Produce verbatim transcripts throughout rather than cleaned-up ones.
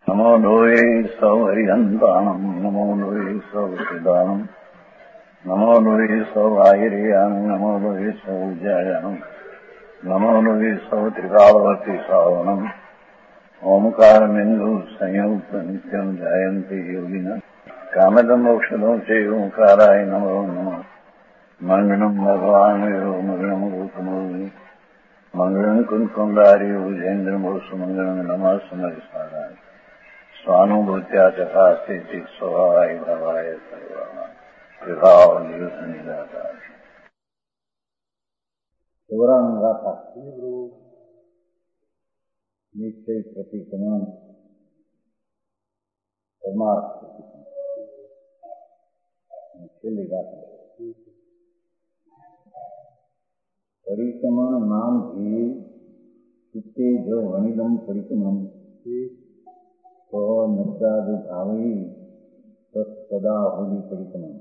નમો લોહે સૌ હરિહંતાણમ નમો લોહે સૌ સિદાનમ નમો લોહે સૌ આયર્યાન નમો લોહે સૌ જયાન નમો લોહે સૌ ત્રિકાળવતી શ્રાવણમ ઓમકાર બિંદુ સંયુક્ત નિત્યમ જાયંતી યોગિના કામદમ મોક્ષદો છે ઓંકારાય નમો નમઃ મંગળમ ભગવાન મંગળમ ગૌતમોની મંગળમ કુંકુંડારી ઉજેન્દ્રમો સુમંગળમ નમઃ સમરિસ્મરાય સ્વાનુભૂત્યા ચકાસ્તે સ્વભાવાય ભવાય સર્વના વિભાવ નિયુત નિરાકાર ગૌરાંગ ગાથા નિશ્ચય પ્રતિક્રમણ પરમાર્થ છેલ્લી ગાથા પરિક્રમણ નામ થી ચિત્તે જો વણિદમ પરિક્રમણ તો નબ્દાદુ ભાવી સદા હોલી પરિક્રમણ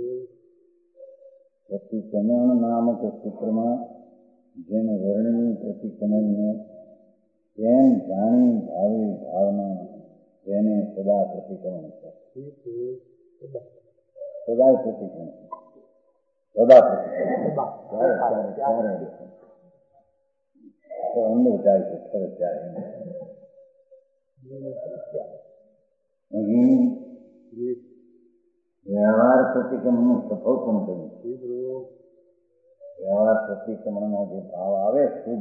પ્રતિક્રમણ નામક સૂત્રમાં જેને વર્ણ્યું પ્રતિક્રમણને તેમ જાણી ભાવી ભાવના તેને સદા પ્રતિક્રમણ છે સદા પ્રતિક્રમણ સદા પ્રતિક્રમણ ક્યારે અંદર જાય છે ખરે જાય અહીં વ્યવહાર પ્રતિક્રમણનું સફળ પણ કર્યું. વ્યવહાર પ્રતિક્રમણનો જે ભાવ આવે શુભ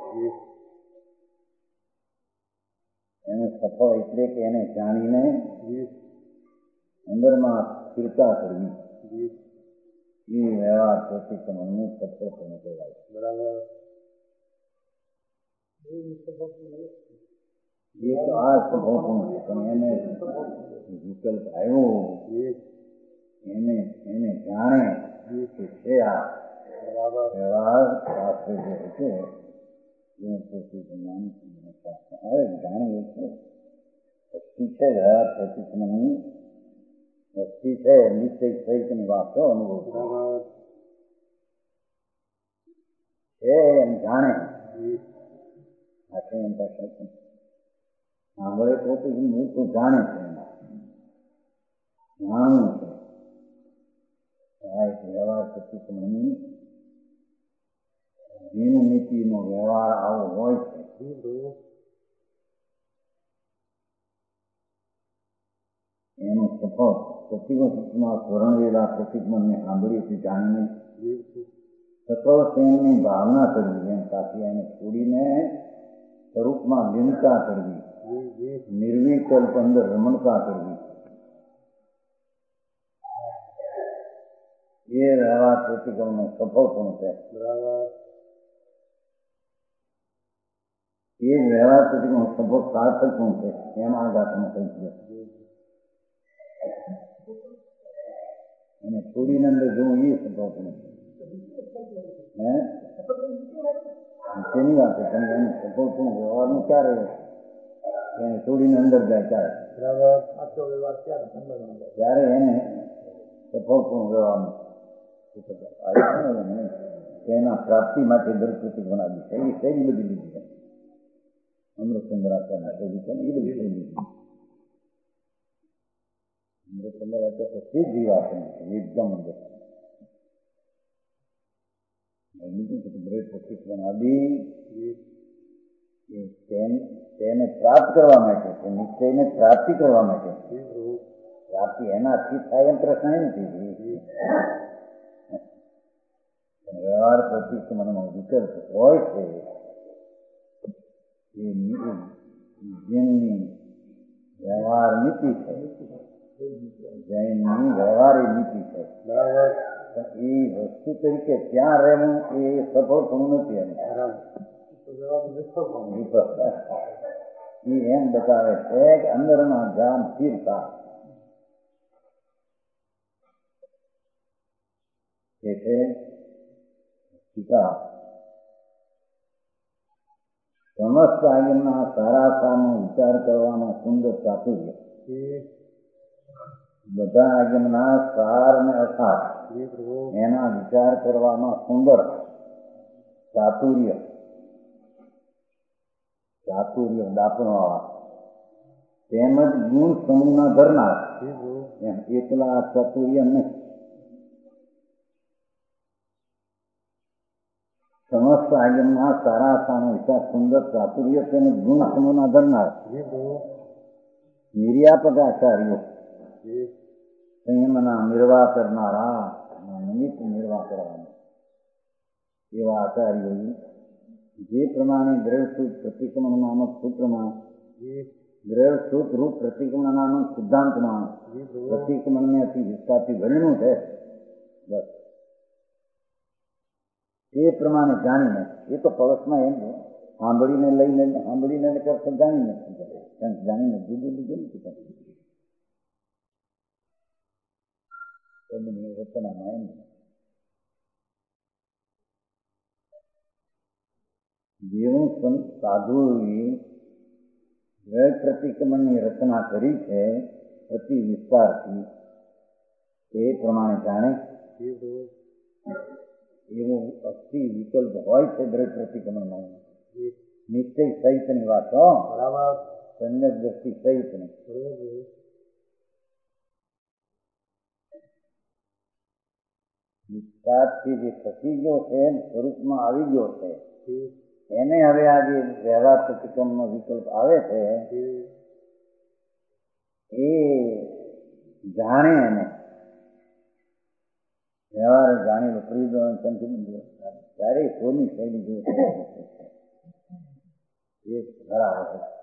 એને સફળ એટલે કે એને જાણીને અંદરમાં સ્થિરતા કરવી એ વ્યવહાર પ્રતિક્રમણનું સફળ પણ કહેવાય. બરાબર. એ તો આ સ્વભાવ છે પણ એને વિકલ્પ આવ્યો એને એને જાણે કે છે આ વ્યવહાર શાસ્ત્ર જે છે હવે જાણે એ છે વસ્તી છે વ્યવહાર પ્રતિક્રમણની વસ્તી છે નિશ્ચય સહિતની વાતો અનુભવ છે એમ જાણે આખે એમ પાસે સાંભળે પોતે હું તો જાણે છે જાણવું છે આ એક વ્યવહાર પ્રતિક્રમણની જીન નીતિનો વ્યવહાર આવો હોય છે એનો સફળ પ્રતિવસ્તુમાં સ્વર્ણવેલા પ્રતિક્રમણને સાંભળીથી જાણીને સફળ તેમની ભાવના કરવી એમ કાથી એને છોડીને સ્વરૂપમાં લીનતા કરવી નિર્વિકલ્પ અંદર રમણતા કરવી એ વ્યવહાર પ્રતિક્રમણનો સફળ પણ છે. બરાબર. એ જ વ્યવહાર પ્રતિક્રમણ સફળ સાર્થક પણ છે એમ આ ગાથામાં કહી છે. અને છોડીને અંદર જોવું એ સફળ પણ છે. હે તેની વાત છે પણ એનું સફળ પણ વ્યવહારનું ક્યારે એને છોડીને અંદર જાય ત્યારે ત્યારે એને સફળ પણ વ્યવહારનું તેના પ્રાપ્તિ માટે દરકૃતિ બનાવી છે એ શૈલી બધી લીધી છે. અમૃતચંદ્રાચાર્ય શૈલી છે ને એ બધી શૈલી છે. અમૃતચંદ્રાચાર્ય સીધી વાત એકદમ અંદર બ્રેડ પ્રતિક્રમણ આદિ તેને પ્રાપ્ત કરવા માટે નિશ્ચયને પ્રાપ્તિ કરવા માટે પ્રાપ્તિ એનાથી થાય એમ પ્રશ્ન નથી. વ્યવહાર પ્રતિક્રમણનો વિકલ્પ હોય છે એ જેમની વ્યવહાર નીતિ છે જેમની વ્યવહારી નીતિ છે બરાબર એ વસ્તુ તરીકે ત્યાં રહેવું એ સફળ પણ નથી એમ એ એમ બતાવે છે કે અંદરમાં જાન સ્થિરતા એ છે પિતા સમસ્ત આગળના સારા સાનો વિચાર કરવામાં સુંદર ચાતુર્ય બધા આગળના સાર ને અસાર એના વિચાર કરવામાં સુંદર ચાતુર્ય ચાતુર્ય દાપણવાળા તેમજ ગુણ સમૂહના ધરનાર એમ એકલા ચાતુર્ય નહીં. સમસ્ત આયમના સારા સાનો વિચાર સુંદર ચાતુર્ય તેમજ ગુણ સમૂહના ધરનાર નિર્યાપક આચાર્યો સંયમના નિર્વાહ કરનારા નિમિત્ત નિર્વાહ કરવાના એવા આચાર્યો જે પ્રમાણે દ્રઢસૂત્ર પ્રતિક્રમણ નામક સૂત્રમાં દ્રઢસૂત્ર રૂપ પ્રતિક્રમણ નામક સિદ્ધાંતમાં પ્રતિક્રમણને અતિ વિસ્તારથી વર્ણ્યું છે. બસ એ પ્રમાણે જાણીને એ તો પળસમાં એમ સાંભળીને લઈને સાંભળીને કરતા જાણીને જાણીને જુદું જુદું નથી કરતું રચનામાં એમ જેવું સાધુએ દ્રઢ પ્રતિક્રમણની રચના કરી છે અતિ વિસ્તારથી એ પ્રમાણે જાણે એવું અતિ વિકલ્પ હોય છે દ્રઢ પ્રતિક્રમણમાં. નિશ્ચય સહિતની વાત હો, સમ્યક દ્રષ્ટિ સહિતની. વિસ્તારથી જે ખસી ગયો છે સ્વરૂપમાં આવી ગયો છે એને હવે આ જે વ્યવહાર પ્રતિક્રમણનો વિકલ્પ આવે છે એ જાણે એને વ્યવહાર જાણી પ્રયોજન ત્યારે સોની શૈલી જો એક ખરા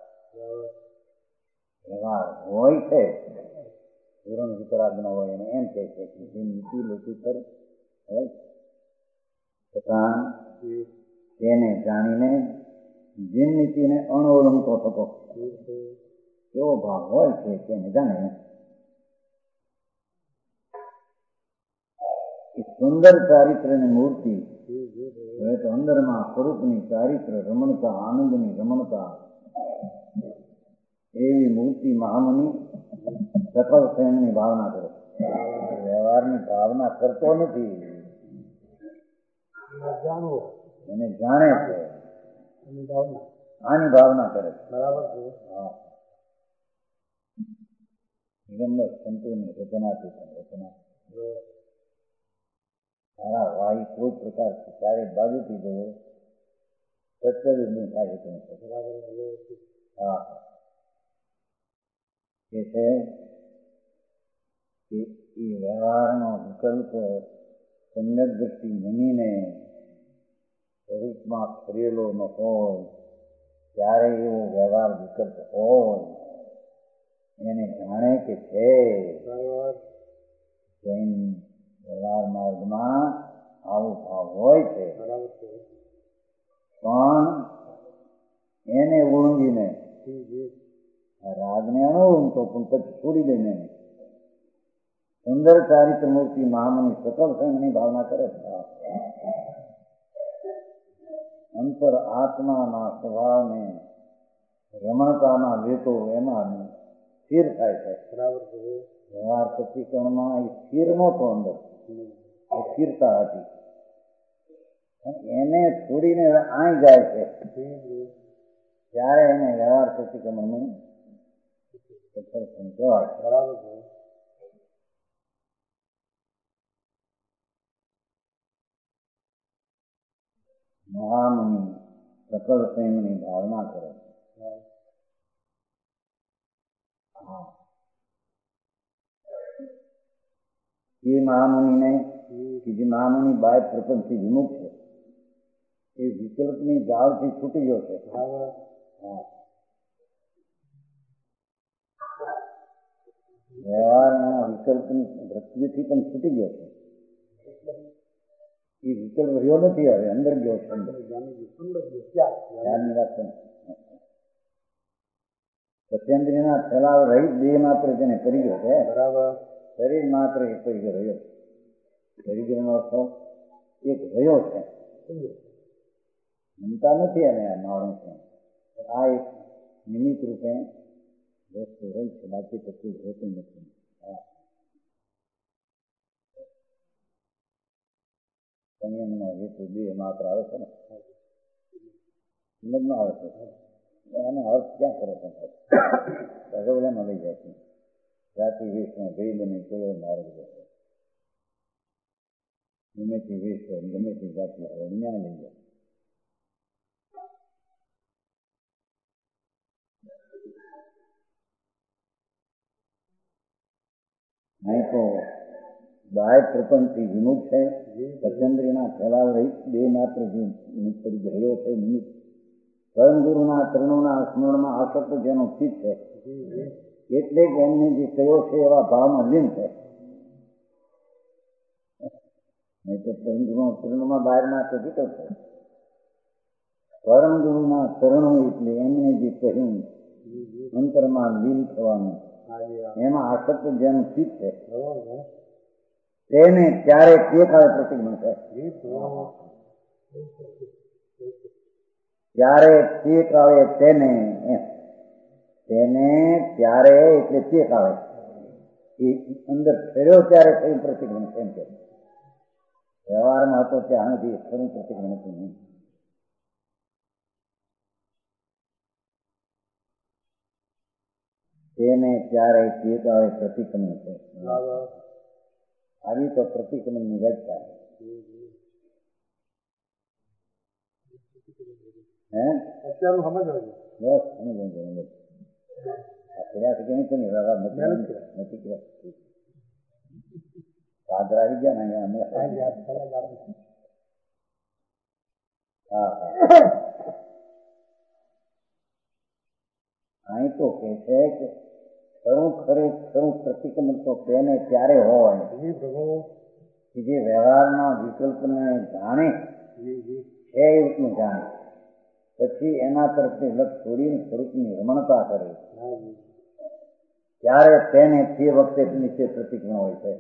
વ્યવહાર હોય છે પૂરણ વિતરાગના હોય એને એમ કહે છે કે જે નીતિ લોકો કર હોય તથા તેને જાણીને જે નીતિને અણઓળંગતો થતો કેવો ભાવ હોય છે તેને જાણે સુંદર ચારિત્રની મૂર્તિ હવે તો અંદરમાં સ્વરૂપની ચારિત્ર રમણતા આનંદની રમણતા એવી મૂર્તિ મહામુનિ સફળ પ્રેમની ભાવના કરે. વ્યવહારની ભાવના કરતો નથી, એને જાણે છે આની ભાવના કરે. બરાબર છે. હા, દિગંબર સંતોની રચનાથી રચના સારા વાયુ કોઈ પ્રકાર ચારે બાજુથી જવો સત્ય થાય છે. હા, એ છે કે એ વ્યવહારનો વિકલ્પ સમ્યક દ્રષ્ટિ જમીને સ્વરૂપમાં ફરેલો ન હોય ત્યારે એવો વ્યવહાર વિકલ્પ હોય એને જાણે કે છે જૈન વ્યવહાર માર્ગમાં આવો ભાવ હોય છે. પણ એને ઓળંગીને રાગને અણોળંગતો પણ પછી છોડી દઈને સુંદર ચારિત્ર મૂર્તિ મહામુનિ સકલ સંઘની ભાવના કરે છે. અંતર આત્માના સ્વભાવને રમણતાના લેતો એમાં સ્થિર થાય છે. વ્યવહાર પ્રતિક્રમણમાં એ સ્થિર નહોતો, અંદર સ્થિરતા હતી. એને છોડીને આઈ જાય છે ત્યારે એને વ્યવહાર પ્રતિક્રમણનું કહેવાય. બરાબર છે. મહામુનિ સકલ પ્રેમની ભાવના કરે. હા, એ મહામુનિને કે જે મહામુનિ બાય પ્રપંચથી વિમુખ છે એ વિકલ્પની જાળથી છૂટી ગયો છે. હા, વ્યવહારના વિકલ્પની વૃત્તિથી પણ છૂટી ગયો છે. એ વિકલ્પ રહ્યો નથી, હવે અંદર ગયો છે. ધ્યાનની વાત છે. સત્યેન્દ્રિયના ફેલાવ રહિત દેહ માત્ર તેને કરી ગયો છે. બરાબર. શરીર માત્ર એક પરિગ્રહ રહ્યો. પરિગ્રહનો અર્થ એક રહ્યો છે, મમતા નથી. અને મારું છે આ એક નિમિત્ત રૂપે વસ્તુ રહી છે, બાકી તો કોઈ હોતું નથી. સંયમનો હેતુ બે માત્ર આવે છે ને, સમજમાં આવે છે. એનો અર્થ ક્યાં કરો ભગવડામાં લઈ જાય છે. જાતિ વેશમાં ભેદ અને કેવો માર્ગ જશે. ગમે તે વેશ હોય ગમે તે જાતિ હોય ન્યાય લઈ જાય. નહીં તો બાહ્ય પ્રપંચથી વિમુખ છે. સચંદ્રીના ફેલાવ રહી બે માત્ર જે રહ્યો છે નિમિત્ત પરમ ગુરુના ચરણોના સ્મરણમાં આસક્ત જેનો ચિત્ત છે એટલે જ એમને જે કયો છે એવા ભાવમાં લીન છે. નહીં તો પરમ ગુરુના ચરણોમાં બહારના પ્રતિકો છે. પરમ ગુરુના ચરણો એટલે એમને જે કહ્યું અંતરમાં લીન થવાનું એમાં આસક્ત જેનું ચિત્ત છે તેને ત્યારે તે કાળે પ્રતિક બનશે. ત્યારે તે કાળે તેને તેને ત્યારે એટલે તે કાળે એ અંદર ફેર્યો ત્યારે કઈ પ્રતિક બનશે એમ કે વ્યવહારમાં હતો ત્યાં સુધી ખરું પ્રતિક બનતું નહીં. તેને ત્યારે તે કાળે પ્રતિક્રમણ છે. આવી તો પ્રતિક્રમણની વ્યાખ્યા હે અત્યારનું સમજ બસ સમજ ફેર્યા છે કે નહીં કોઈ વ્યવહાર નથી કર્યા. પાદર આવી ગયા ને અમે હા હા અહીં તો કે છે કે ખરું ખરે ખરું પ્રતિક્રમણ તો તેને ત્યારે હોય કે જે વ્યવહારના વિકલ્પને જાણે છે એટલું જાણે પછી એના તરફથી લક્ષ છોડીને સ્વરૂપની રમણતા કરે ત્યારે તેને તે વખતે નીચે પ્રતિક્રમણ હોય છે.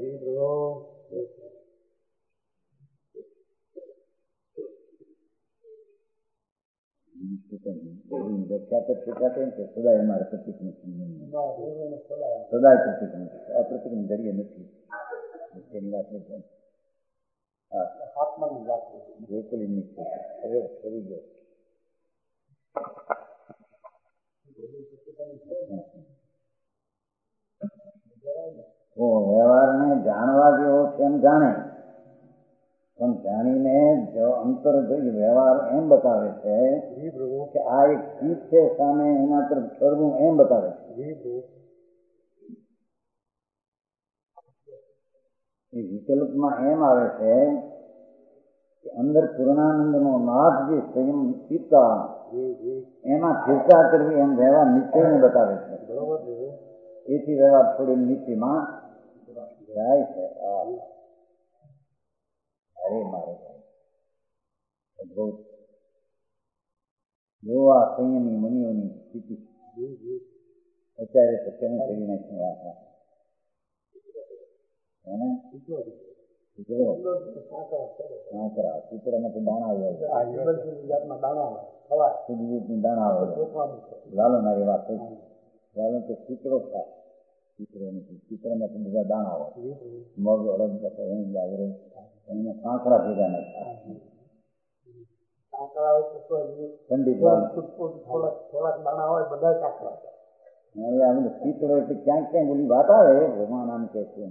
સદાય અમારે પ્રતિક્રમણ સદાય પ્રતિક્રમણ આ પ્રતિક્રમણ જરીએ નથી એની વાત નહીં. હા આત્માની વાત બિલકુલ એમની હવે ફરી ગયો. વ્યવહારને જાણવા જેવો છે એમ જાણે પણ જાણીને જો અંતર જોઈ વ્યવહાર એમ બતાવે છે કે આ એક ચીજ છે સામે એના તરફ ફરવું એમ બતાવે છે. એ વિકલ્પમાં એમ આવે છે કે અંદર પૂર્ણાનંદનો નાથ જે સ્વયં ચિત્તા એમાં ચિંતા કરવી એમ વ્યવહાર નિશ્ચયને બતાવે છે. એથી વ્યવહાર થોડી નીચેમાં જાય છે. અરે મારે અદભુત જોવા સંયમી મુનિઓની સ્થિતિ અત્યારે તો કેમ કરી નાખી આ એને સૂત્રમાં તો દાણા હોય દાણા હોય લાલો મારી વાત થઈ લાલો તો સૂત્રો થાય ચિત્રો નથી ચિત્રમાં તો બધા દાણા હોય મગ અડદ લાગે એમાં કાંકરા ભેગા નાખ્યા ઠંડી થોડાક દાણા હોય બધા કાંકરા ચિત્રો એટલે ક્યાંક ક્યાંક બધી વાત આવે ભગવાન આમ કે છે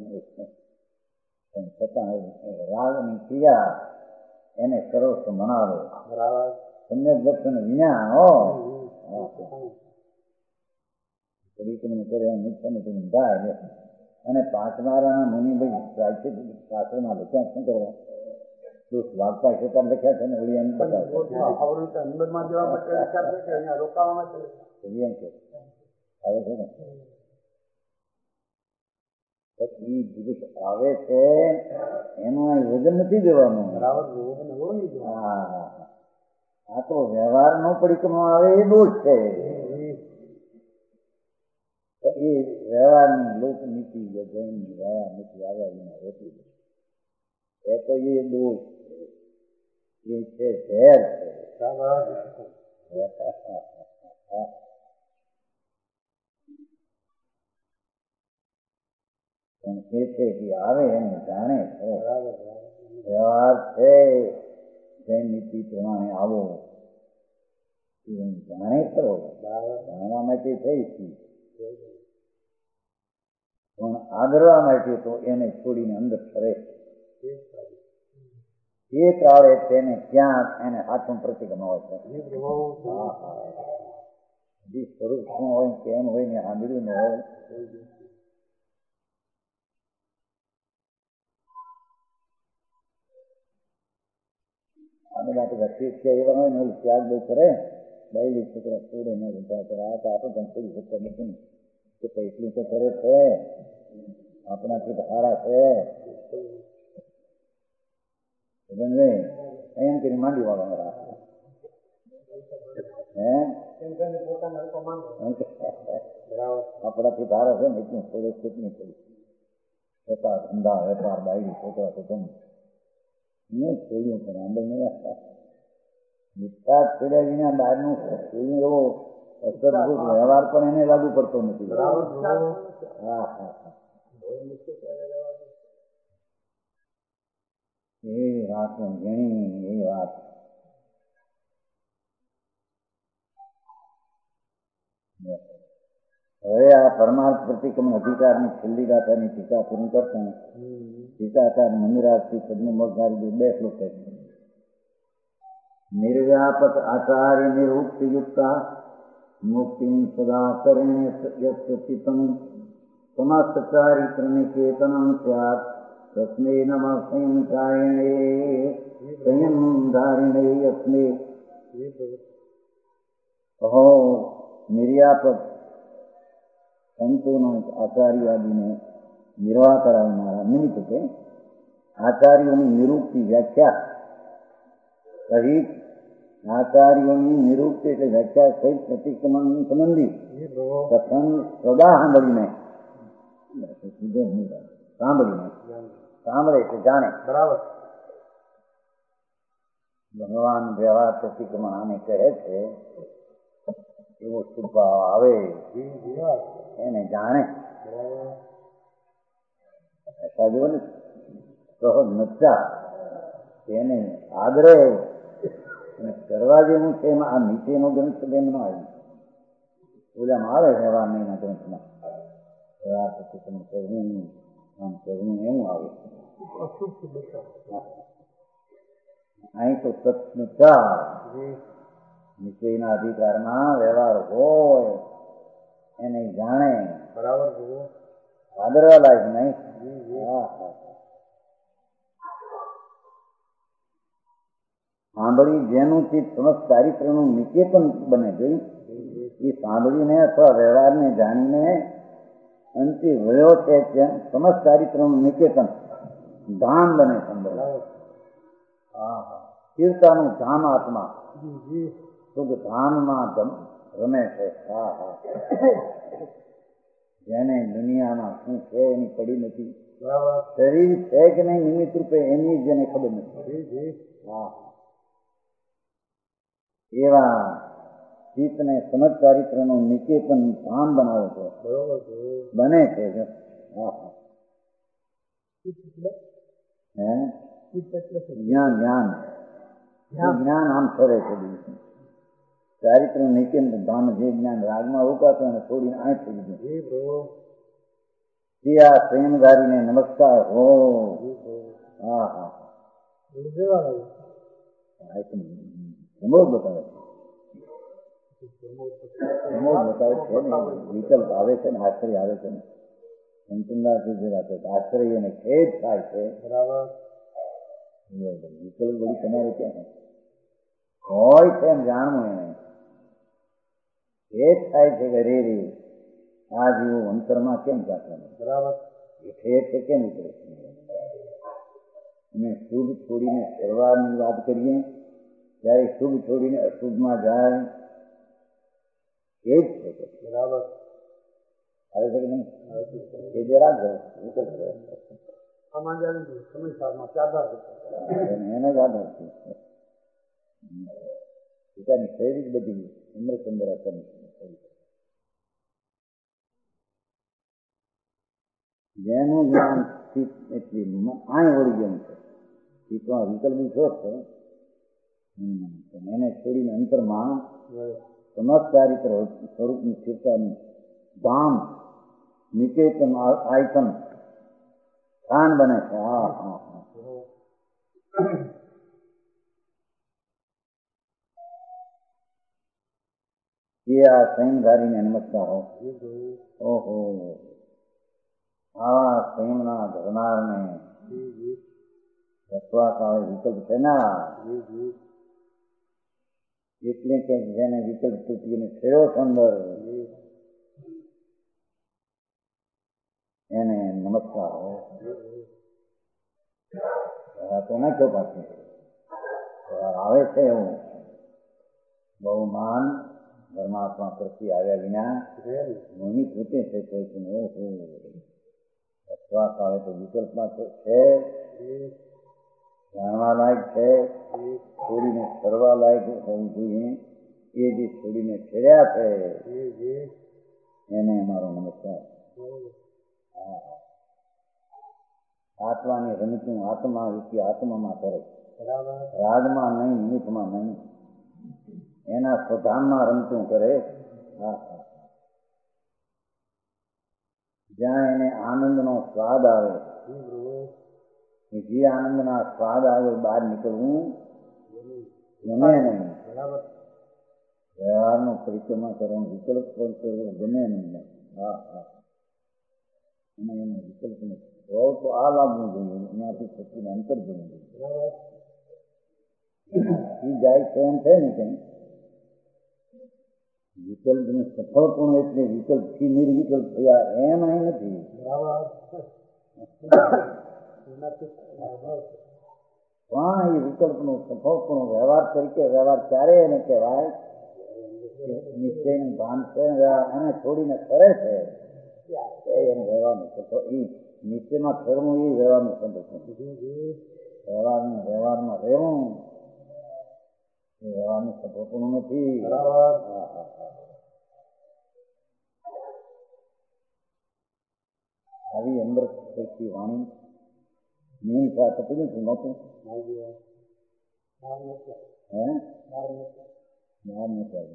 છતાં રાગની ક્રિયા એને કરો તો મનાવે તમને દર્શન વિના હો પરિક્રમણ કરે મુખ્યને તમે ગાય અને પાંચમારાના મુનિભાઈ પ્રાચીન શાસ્ત્રમાં લખ્યા શું કરવા દોષ વાગતા ક્ષેત્ર લખ્યા છે ને વળી એમ બતાવે એમ છે આવે છે ને પછી દિવસ આવે છે એનું વજન નથી દેવાનું. હા આ તો વ્યવહાર નો પરિક્રમા આવે એ દોષ છે. એ વ્યવહારની લોકનીતિ જૈનની વ્યવહાર નીતિ આવ્યા વિના રહેતી એ તો એ દોષ એ છે ઝેર છે. પણ એ છે કે આવે એને જાણે વ્યવહાર છે જૈન નીતિ પ્રમાણે આવો જાણે ખરો જાણવા માટે થઈ હતી પણ આદરવા માટે તો એને છોડીને અંદર ફરે એ કાળે તેને ક્યાં એને હાથું પ્રતિક્રમણ હોય છે. હા હા જે સ્વરૂપ શું હોય કેમ હોય ને સાંભળ્યું ન હોય. અમે માટે રખી એવા હોય ને ત્યાગ બહુ કરે ડાયલી છોકરા છોડે ન બધા કરે આ તો આપણે પણ છોડી શકતા નથી કે એટલું તો કરે છે આપણાથી હારા છે એમ કરી માંડી વાળો હે આપણાથી ભારે છે ને એટલું થોડું છૂટની પડી છતાં ધંધા વેપાર ડાયરી છોકરા કુટુંબ નહીં છોડ્યું પણ આંબે નહીં મીઠા છોડ્યા વિના બહારનું છોડ્યું એવો અસરભૂત વ્યવહાર પણ એને લાગુ પડતો નથી. હા હા એ વાત ઘણી એ વાત હવે આ પરમાર્થ પ્રતિક્રમણ અધિકારની છેલ્લી ગાથાની ટીકા પૂરી કરતા ટીકાકાર મંદિરાજથી પદ્મમોક્ષારી બે શ્લોક છે. નિર્વ્યાપક આચાર્ય નિરુક્ત યુક્તા મુક્તિ સદા કરેણ યસ્યચિતમ સમસ્તચારિત્ર નિકેતનમ સ્યાત તસ્મે નમઃ સંયમકારિણે સંયમધારિણે યસ્મે અહો નિર્વ્યાપક સંતોના આચાર્ય આદિને નિર્વાહ કરાવનારા નિમિત્ત છે. આચાર્યોની નિરુક્તિ વ્યાખ્યા સહિત આચાર્યોની નિરુક્તિ એટલે વ્યાખ્યા સહિત પ્રતિક્રમણ સંબંધી કથન સદા સાંભળીને સાંભળીને સાંભળે છે જાણે બરાબર ભગવાન વ્યવહાર પ્રતિક્રમણ આને કહે છે એવો સ્વભાવ આવે એને જાણે સહજ નચા એને આગ્રહ કરવા જેવું છે. એમાં આ નીચેનો ગ્રંથ એમ ન આવ્યું ઓલામાં આવે વ્યવહાર નહીંના ગ્રંથમાં વ્યવહાર પ્રતિક્રમણ કરવું આમ કરવું એવું આવે. અહીં તો સત્સંચાર નીચેના અધિકારમાં વ્યવહાર હોય એને જાણે બરાબર આદરવા લાયક નહીં. હા હા સાંભળી જેનું ચિત્ત સમસ્ત ચારિત્રનું નિકેતન બને ગયું એ સાંભળીને અથવા વ્યવહારને જાણીને અંતે વયો છે સમસ્ત ચારિત્રનું નિકેતન ધામ બને સંભવ. હા હા તીર્થાનું ધામ આત્મા શુદ્ધ ધામમાં રમે છે. હા હા જેને દુનિયામાં શું છે એની પડી નથી શરીર છે કે નહીં નિમિત્ત રૂપે એની જેને ખબર નથી. હા એવા ચિત્તને સમજ ચારિત્રનું નિકેતન ધામ બનાવે છે બને છે. હા હા હે જ્ઞાન જ્ઞાન જ્ઞાન આમ ફરે છે ચારિત્ર નિકેતન ધામ જે જ્ઞાન રાગમાં રોકાતો એને છોડીને આંખ થઈ ગયું તે આ સંયમધારીને નમસ્કાર હો. હા હા સમોદ બતાવે સમોદ બતાવે છે ને વિકલ્પ આવે છે ને આશ્ચર્ય આવે છે ને સંતુલાથી રાખે આશ્ચર્ય અને ખેદ થાય છે. બરાબર વિકલ્પ બધી તમારે ક્યાં હોય છે એમ જાણવું એને ખેદ થાય છે કે રે રે આ જેવું અંતરમાં કેમ રાખવાનું. બરાબર એ ખેદ છે કેમ ઉતરે અને શુભ છોડીને સર્વારની વાત કરીએ ત્યારે શુભ છોડીને અશુભમાં જાય એ જ છે. બરાબર આવે છે કે નહીં એ જે રાખે એને જ આધાર છે. પોતાની શૈલી જ બધી અમૃતંદર જેનું જ્ઞાન એટલી આય વળી ગયું છે એ તો આ વિકલ્પની શોધ છે. એને છોડીને અંતરમાં ચમત્કારિક સ્વરૂપની સ્થિરતાનું ધામ નિકેતન આયતન સ્થાન બને છે. હા હા હા એ આ સંયમધારીને નમસ્કાર હો. ઓહો, આવા સંયમના ધરનારને રખવા કાળે વિકલ્પ છે ના, એટલે કે જેને વિકલ્પ તૂટીને થયો અંદર એને નમસ્કાર હો. તો નાખ્યો પાછું આવે છે એવું બહુ માન પરમાત્મા પ્રત્યે આવ્યા વિના મની પોતે છે. અથવા કાળે તો વિકલ્પમાં છે, જાણવા લાયક છે, છોડીને કરવા લાયક હોવું જોઈએ. એ જે છોડીને ફેર્યા છે એને અમારો નમસ્કાર. આત્માની રમતું આત્મા વિશે આત્મામાં કરે, રાગમાં નહીં, નિમિત્તમાં નહીં, એના સ્વધામમાં રમતું કરે. હા હા જ્યાં એને આનંદનો સ્વાદ આવે, જે આનંદના સ્વાદ આવે બહાર નીકળવું ગમે નહીં. વ્યવહારનો પરિક્રમા કરવાનો વિકલ્પ પણ કરવો ગમે નહીં. હા હા અને એને વિકલ્પ હોય તો આ લાભવું જોઈએ, એનાથી પછી અંતર જવું જોઈએ. એ જાય છે એમ છે ને કંઈ વિકલ્પનું સફળપણું એટલે વિકલ્પથી નિર્વિકલ્પ થયા એમ અહીં નથી. પણ એ વિકલ્પનું સફળપણું વ્યવહાર તરીકે વ્યવહાર ક્યારે એને કહેવાય? નિશ્ચયનું ભાન છે, એને છોડીને કરે છે એને વ્યવહારનું સફળ. એ નિશ્ચયમાં ફરવું એ વ્યવહારનું સફળ. વ્યવહારમાં વ્યવહારમાં રહેવું એ વ્યવહારનું સફળપણું નથી. આવી અમૃત શક્તિ વાણી નીમ સાથે પીધું છું નહોતું હે બહાર નથી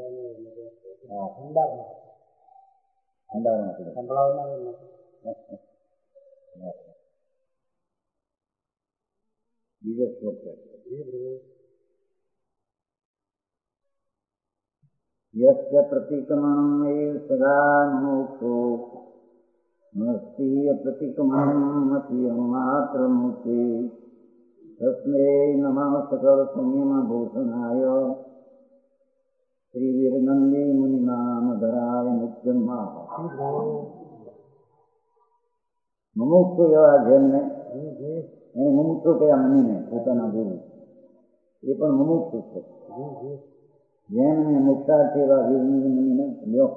અંડારમાં બીજો શ્લોક છે. યસ્ય પ્રતિક્રમણમ એ સદા મોક્ષો નસ્તીય પ્રતિક્રમણમ અતિ માત્ર મુક્તિ તસ્મે નમઃ સકળ સંયમ ભૂષણાય શ્રી વીરનંદી મુનિનામ ધરાય નિત્યમાં. મુમુક્ષુ એવા જેમને એને મુમુક્ષુ કયા મનીને પોતાના ગુરુ એ પણ મુમુક્ષુ છે. જેમને મોક્ષાર્થી એવા વીરનંદી મુનિને લ્યો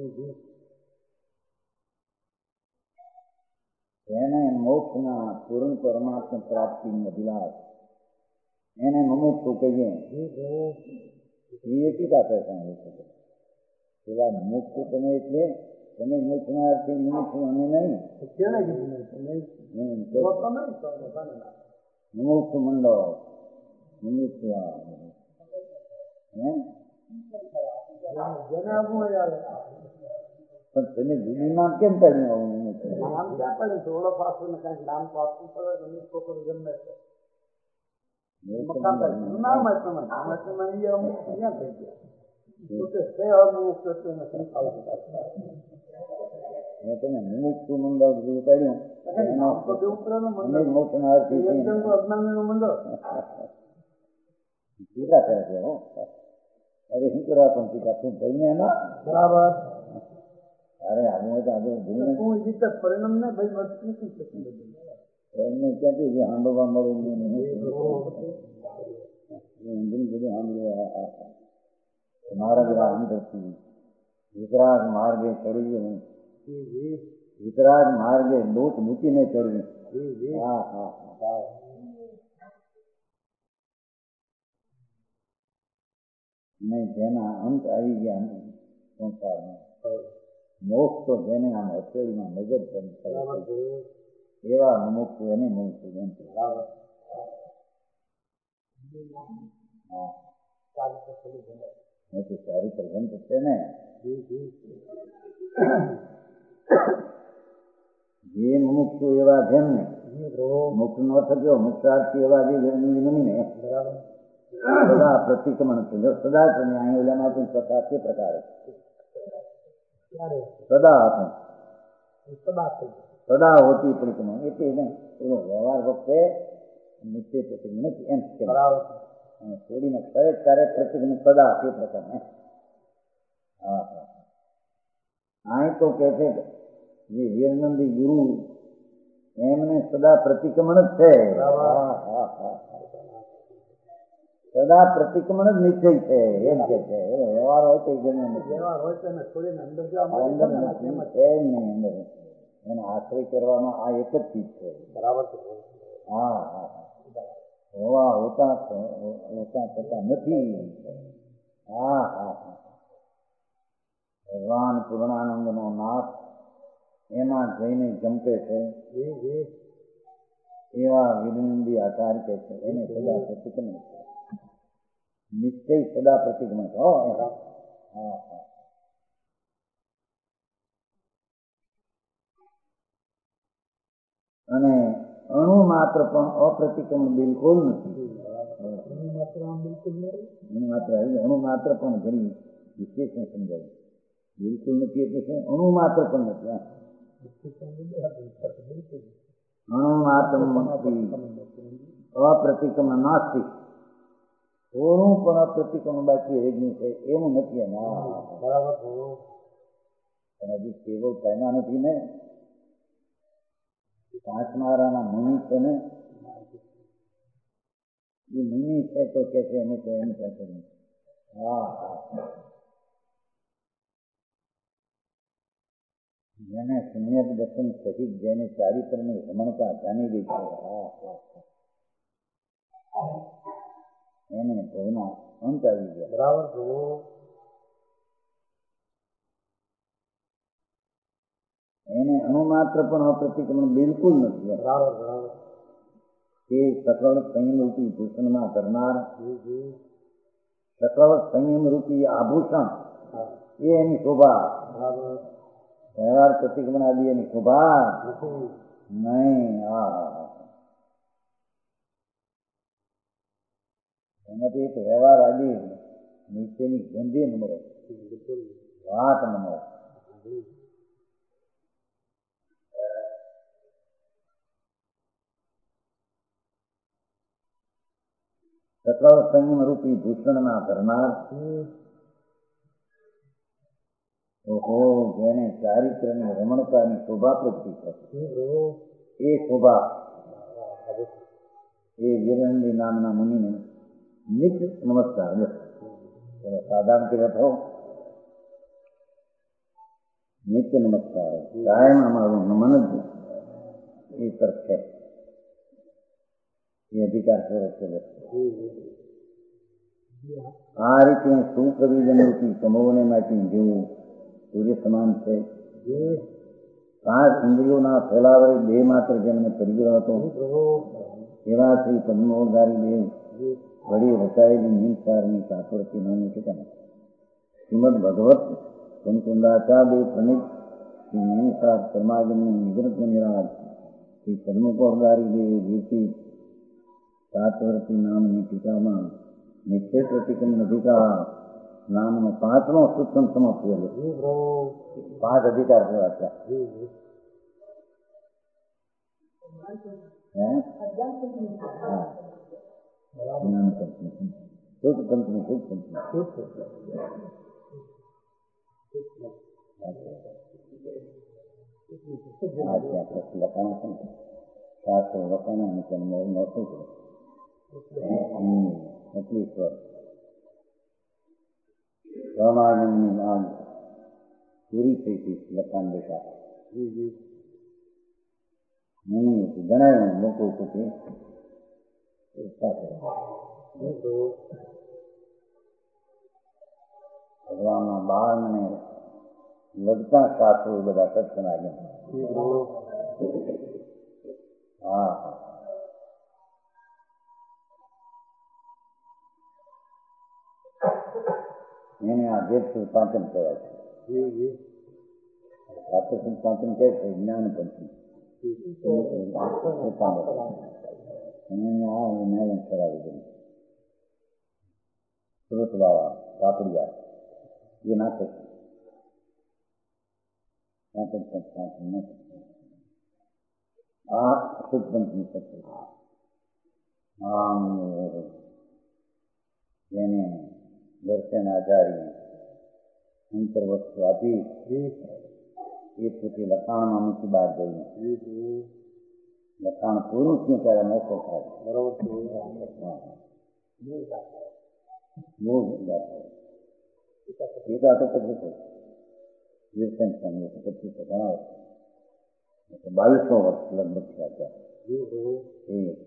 એને મોક્ષના પૂર્ણ પરમાત્મા પ્રાપ્તિની અભિલાષ એને મુમુક્ષુ કહીએ. એ ટીકા કરતા પેલા મુમુક્ષુ તમે એટલે તમે મોક્ષના અર્થે મુમુક્ષુ અમે નહીં. મુમુક્ષુ મંડળ મુમુક્ષુ હે પણ તમે જુદીમાં કેમ કાઢી આવું? થોડો પાછું ને કઈક નામ તો આપવું પડે. તમે મુમુક્ષુ મંડળ બધું કાઢ્યું મોક્ષના અર્થી ટીકા કરે છે. અરે શું કરવા પણ ટીકા તું ભાઈને એમાં બરાબર અરે આવું હોય તો આગળ પરિણામ ને ભાઈ એમને ક્યાંથી જે હાંડોવા મળે બધું સાંભળ્યું. મારા જેવા અંદરથી વિતરાગ માર્ગે ચડ્યું, વિતરાગ માર્ગે લોક મૂકીને ચડ્યું. હા હા હા ને જેના અંત આવી ગયા સંસારમાં મોક્ષ તો જેને આમ હથેળીમાં નજર કરી એવા મુમુક્ષુ એને મુમુક્ષુ એમ नहीं तो सारी प्रबंध છે ને જે મુક્ત એવા જેમ ને મુક્ત ન થયો મુક્તાર્થી એવા જે વિનમીને સદા પ્રતિક્રમણ છે સદા છે અહીં ઓલામાં પણ સદા તે પ્રકારે સદા હતું સદા હોતી પ્રતિક્રમણ એટલે ને એનો વ્યવહાર વખતે નિશ્ચય પ્રતિક્રમણ નથી એમ કે છોડીને કરે ત્યારે પ્રતિક્રમણ સદા તે પ્રકારે હા હા અહીં તો કહે છે જે વીરનંદી ગુરુ એમને સદા પ્રતિક્રમણ જ છે સદા પ્રતિક્રમણ જ નિશ્ચય છે એમ કે છે એનો વ્યવહાર હોય તો ગમે વ્યવહાર હોય તો અંદર છે નહીં અંદર એને આશ્રય કરવામાં આ એક જ ચીજ છે બરાબર હા હા હોવા હોતા હોતા થતા નથી હા હા હા ભગવાન પૂર્ણાનંદનો નાથ એમાં જઈને જંપે છે એવા વિનંદી આચાર કે છે એને સદા પ્રતિક્રમણ છે નિશ્ચય સદા પ્રતિક્રમણ હો હા હા અને અણુ માત્ર પણ અપ્રતિક્રમણ બિલકુલ નથી અણુ માત્ર અણુ માત્ર પણ ઘણી વિશેષણ સમજાય બિલકુલ નથી એટલે શું અણુ માત્ર પણ નથી અણુ માત્ર અપ્રતિક્રમણ નાસ્તિક થોડું પણ અપ્રતિક્રમણ બાકી રહી ગયું છે એવું નથી બરાબર પણ હજી કેવળ કાયમા નથી ને કાચમારાના મુનિ છે ને એ મુનિ છે તો કે છે એને તો એમ કહે હા હા જેને સમ્યક દર્શન સહિત જેને ચારિત્રની રમણતા જાણી ગઈ છે એને ભવના અંત આવી ગયા બરાબર એને અણુમાત્ર પણ અપ્રતિક્રમણ બિલકુલ નથી બરાબર બરાબર એ સકળ સંયમ રૂપી ભૂષણમાં કરનાર સકળ સંયમ રૂપી આભૂષણ એ એની શોભા વ્યવહાર પ્રતિક્રમણ આદિ એની શોભા નહીં હા એમાંથી એક વ્યવહાર આદિ નીચેની ગંધી ન મળે વાત ન મળે સકળ સંયમ રૂપી ભૂષણના કરનાર ઓહો જેને ચારિત્રની રમણતાની શોભા પ્રગટી થશે એ શોભા એ વીરનંદી નામના મુનિને નિત્ય નમસ્કાર ચલો સાધારણ કર્યા થો નિત્ય નમસ્કાર કાયમ અમારું નમન જ એ તરફ છે એ અધિકાર છે આ રીતે સુપ્રવિજન રૂપી સમૂહને માંથી જેવું સૂર્ય સમાન છે પાંચ ઇન્દ્રિયોના ફેલાવરે બે માત્ર જેમને પરિગ્રહ હતો એવા શ્રી પદ્મોધારી દેવ વળી રચાયેલી નિમસારની કાતરથી નાની ઠેકાણે શ્રીમદ ભગવત સંકુંદાચાર્ય પ્રણિત શ્રી નિમસાર પરમાગમની નિગ્રહ નિરાજ શ્રી પદ્મોધારી દેવ જીવતી સાતવર્તી નામની ટીકામાં નિશ્ચય પ્રતિક્રમણ અધિકાર નામનો પાંચમો સૂત્રમ સમાપ્ત થયેલો પાંચ અધિકાર થયા હતા શુદ્ધ કંપની શુદ્ધ કંપની લખાણા છે ને સાતસો લખાણા અને તમને નહોતું છે એટલી સ્વર સમાજની માંગ પૂરી થઈ હતી લખાણ દેખા નહીં જણાવ્યું લોકો સુધી ભગવાનના બાળને લગતા શાસ્ત્રો બધા સત્સંગ આગળ હા હા એને આ જેત પાંચમ કહેવાય છે. સાતર પાંચમ કહે છે જ્ઞાન પંચમ. અને આ ન્યાય કરાવી દીધું. સુરત વાળા કાપડિયા એ નાખે છે. પાંચમ પાંચમ નાખે આ સુદ પંચમી થશે. આમ જેને દર્શન આચાર્ય અંતર વસ્તુ આપી એ પછી લખાણમાં મૂકી બહાર જઈને લખાણ પૂરું થયું ત્યારે મોકો થાય. બરોબર. બહુ એકા તો પછી કીર્તન સ્વામી પછી તો ઘણા વર્ષ બાવીસો વર્ષ લગભગ થયા ત્યાં એ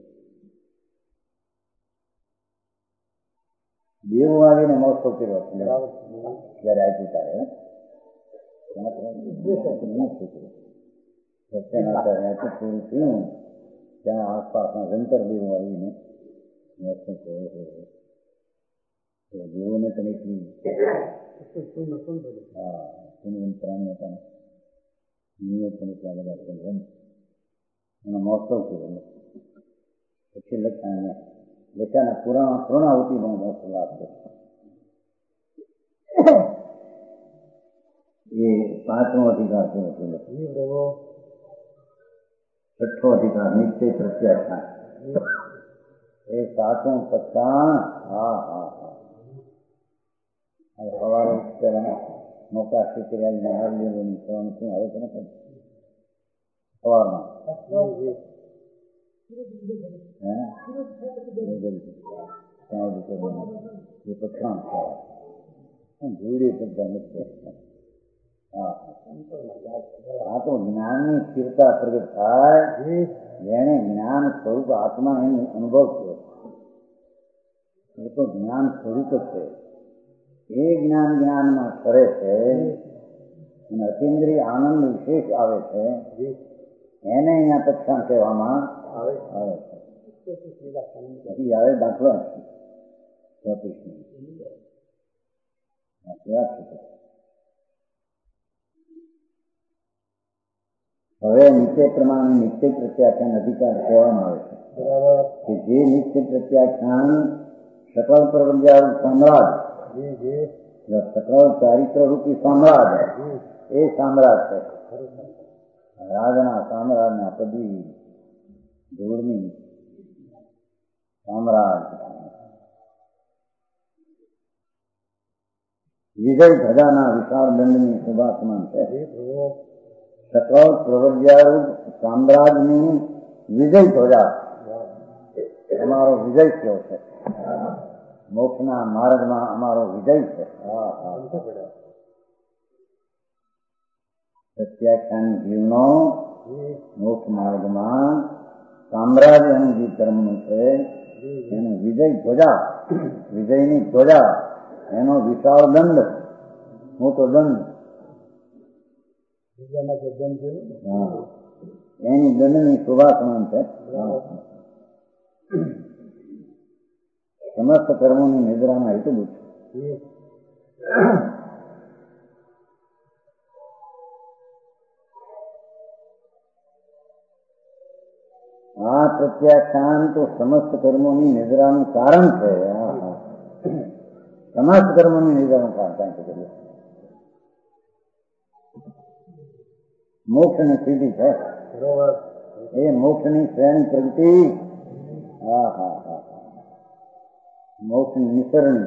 દેવું આવીને મહોત્સવ કર્યો જયારે આપ્યું ત્યારે પૂરું થયું ત્યાં આસપાસના જંતર દેવો આવીને મહોત્સવ કર્યો. દેવોને પણ એટલી હા પ્રાણ હતા નિયત પણ એટલા બધા એનો મહોત્સવ કર્યો. પછી લખાને લખાના પુરાણા પૂર્ણાહુતિનો મહોત્સવ આપશે. એ પાંચમો અધિકાર પૂરો થયો. છઠ્ઠો અધિકાર નિશ્ચય પ્રત્યાખ્યાન. એ સાતમો પચાસ. હા હા હા સવારે પહેલા મોટા શીકરિયાને હરદેવની સવાનું શું આવે છે ને સવારમાં એ પછાણ ધૂળી બધા નથી. હા આ તો જ્ઞાનની સ્થિરતા પ્રગટ થાય જેને જ્ઞાન સ્વરૂપ આત્મા એનો અનુભવ થયો. એ તો જ્ઞાન સ્વરૂપ જ છે. એ જ્ઞાન જ્ઞાનમાં કરે છે અને અતિન્દ્રિય આનંદ વિશેષ આવે છે એને અહીંયા પક્ષાણ કહેવામાં આવે છે. પછી આવે દાખલો હવે નિશ્ચય પ્રમાણે નિશ્ચય પ્રત્યાખ્યાન અધિકાર કહેવામાં આવે છે કે જે નિશ્ચય પ્રત્યાખ્યાન સકલ પ્રવૃત્તિ સમ્રાટ સકલ ચારિત્ર રૂપી સામ્રાજ એ સામ્રાજ છે. રાજના સામ્રાજના પદવી ધૂળની સામ્રાજ વિજય ધજાના વિશાળ દંડની શુભાસમાન છે. સકલ પ્રવર્યારૂ સામ્રાજની વિજય ધ્વજા અમારો વિજય થયો છે. મોક્ષના માર્ગમાં અમારો વિજય છે. પ્રત્યાખ્યાન જીવનો મોક્ષ માર્ગમાં સામ્રાજ્ય એનું જે કર્મનું છે એનું વિજય ધ્વજા વિજયની ધ્વજા એનો વિશાળ દંડ મોટો દંડ એની દંડની શોભા સમાન છે. સમસ્ત કર્મોની નિદ્રામાં એટલું બધું આ પ્રત્યાખ્યાન તો સમસ્ત કર્મોની નિદ્રાનું કારણ છે. સમસ્ત કર્મોની નિદ્રાનું કારણ કરીએ મોક્ષની સ્થિતિ છે. એ મોક્ષની શ્રેણી પ્રગતિ. હા હા હા મોક્ષની નિસરણી